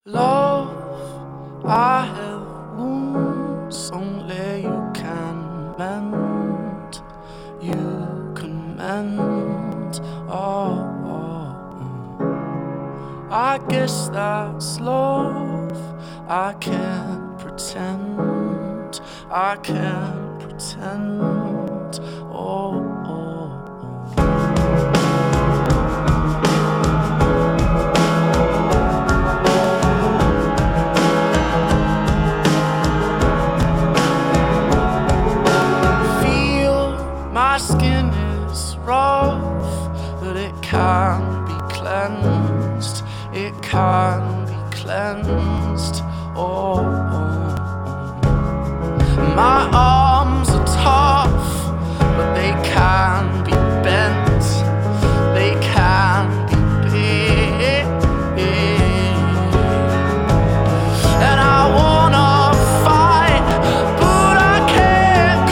Love, I have wounds only you can mend. You can mend. I guess that's love. I can't pretend. I can't pretend. My skin is rough, but it can be cleansed. It can be cleansed. My arms are tough, but they can be bent. They can be big. And I wanna fight, but I can't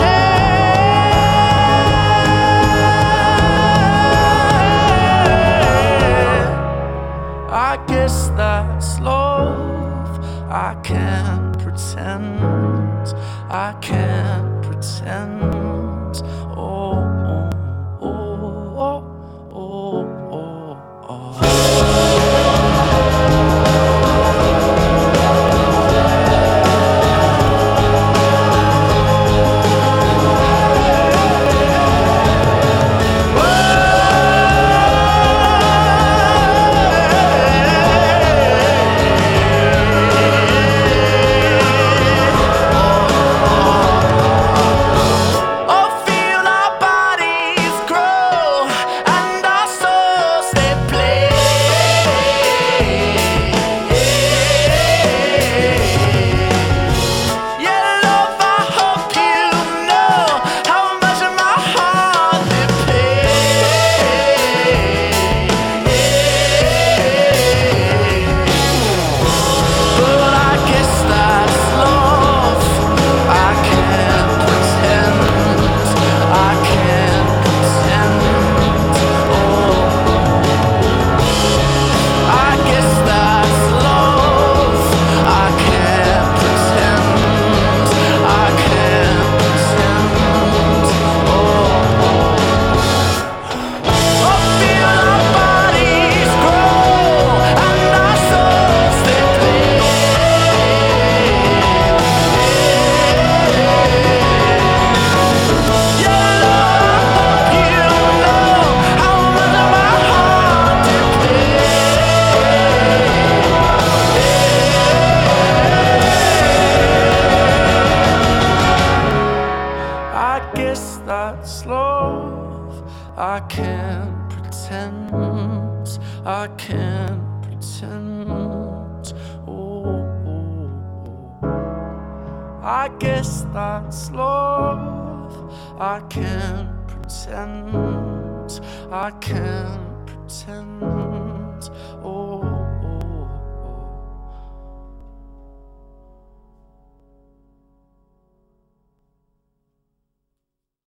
contend. I guess that's love. I can't pretend. I can't pretend. That's love. I can't pretend. I can't pretend. I guess that's love. I can't pretend. I can't pretend.